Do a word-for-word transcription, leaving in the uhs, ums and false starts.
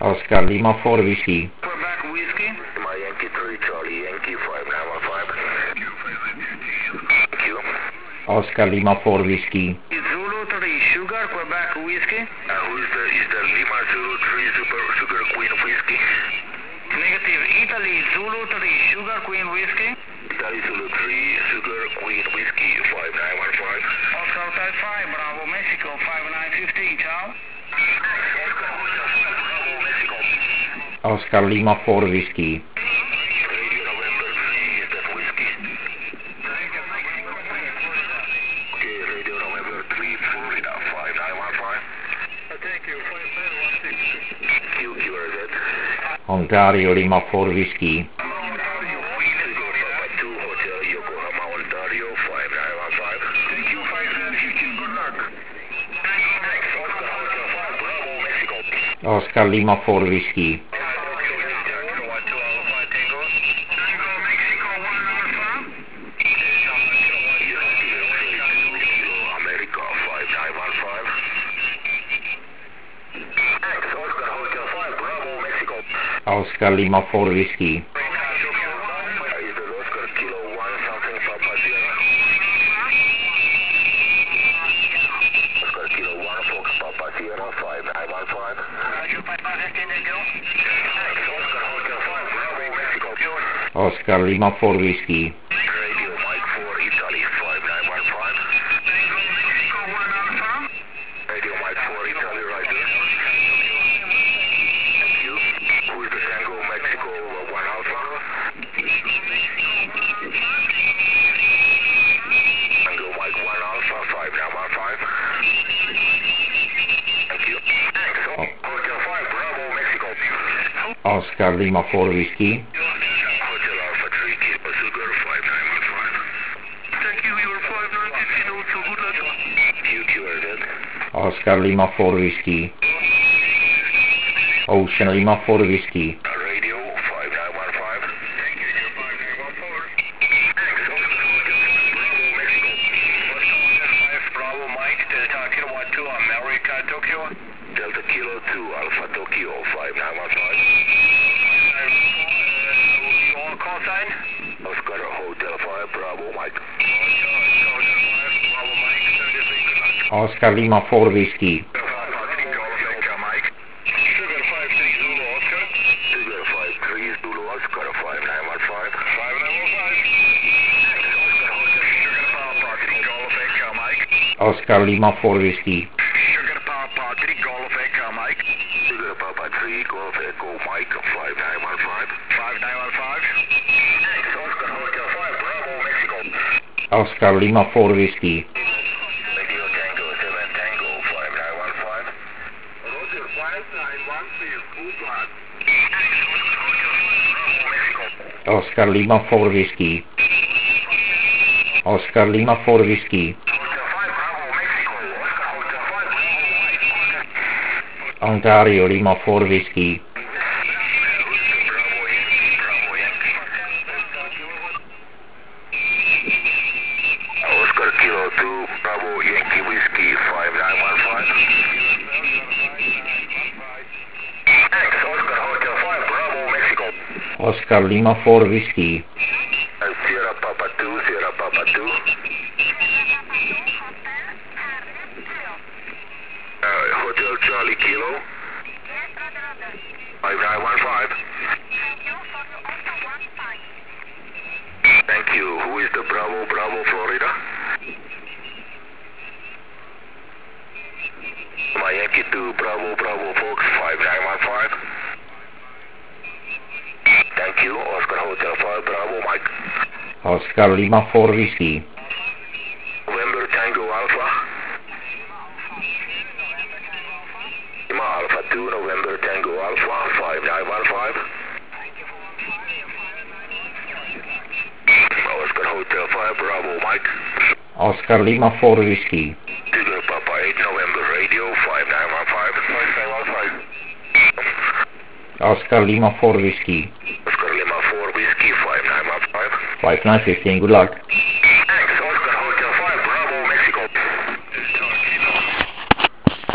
Oscar Lima four Whiskey. Quebec Whiskey. My Yankee three Charlie Yankee five nine one five. Thank you. Oscar Lima four Whiskey. Zulu three Sugar Quebec Whiskey. Uh, who is the, is the Lima zero three Super Sugar Queen Whiskey? Negative Italy Zulu three Sugar Queen Whiskey. Italy Zulu three Sugar Queen Whiskey five nine one five. Oscar Hotel five Bravo Mexico five nine one five. Ciao. Oscar Lima four Whiskey. Radio November three, is that whiskey? Okay, Radio November three, Florida five nine one five. Thank you. five nine one six. Q, Q R Z. Ontario Lima four Whiskey. Papa two Hotel Yokohama, Ontario five nine one five. Thank you. five nine one five. Good luck. Oscar Hotel five, Bravo, Mexico. Oscar Lima four Whiskey. America five nine one five. Oscar Hotel five, Bravo, Mexico. Oscar Lima four Whiskey. Is the Oscar Kilo one something Papa Sierra? Oscar Kilo one Fox Papa Sierra five nine one five. Oscar Hotel five, Bravo, Mexico. Oscar Lima four Whiskey. Radio Mike four Italy five nine one five. Radio Mike four Italy right there. Thank you. Who is the Tango Mexico one Alpha? Tango Mike one Alpha five nine one five. Thank you. Thanks. Hotel five Bravo Mexico. Oscar Lima four Whiskey. Hotel Alpha three Kilo Sugar five nine one five. Thank you. You were five nine one five. Also good luck. Q Q R Z. Oscar Lima four Whiskey. Ocean Lima four Whiskey. Radio five nine one five. Thank you. five nine one four. Thanks. Bravo Mexico. five Bravo Mike Delta Kilo one two America Tokyo. Delta Kilo two Alpha Tokyo five nine one five. Your call sign? Oscar Hotel five Bravo Mike. Bravo Mike thirty-three. Good luck. Oscar Lima four Whiskey. Mike. Sugar five three Zulu Oscar. Sugar five three Zulu Oscar five nine one five. five nine one five. Sugar Papa three Golf Echo Mike. Oscar Lima four Whiskey. Sugar Papa three Golf Echo Mike. Sugar Papa three Golf Echo Mike five nine one five. five nine one five. Oscar Hotel five Bravo Mexico. Oscar Lima four Whiskey. Radio Tango seven Tango five nine one five. Roger five nine one six. Good luck. Oscar Lima four Whiskey. Oscar Lima four Whiskey. Hotel five Bravo Mexico. Oscar Hotel five Bravo Mike. Ontario Lima four Whiskey. Bravo Yankee, Bravo Yankee. Oscar Kilo two, Bravo Yankee Whiskey five nine one five. Thanks, Oscar Hotel five, Bravo Mexico. Oscar Lima four Whiskey. Sierra Papa two, Sierra Papa two. Uh, Hotel Charlie Kilo five nine one five. Thank you. Who is the Bravo, Bravo, Florida? My Yankee two, Bravo, Bravo, Fox, five nine one five. Thank you. Oscar Hotel five, Bravo, Mike. Oscar Lima four Whiskey. November Tango Alpha. Lima Alpha two, November Tango Alpha, five nine one five. Oscar Hotel five, Bravo, Mike. Oscar Lima four Whiskey. Sugar Papa eight, November Radio, five nine one five. five nine one five. Oscar Lima four Whiskey. Oscar Lima four Whiskey, five nine one five. five nine one five. Good luck.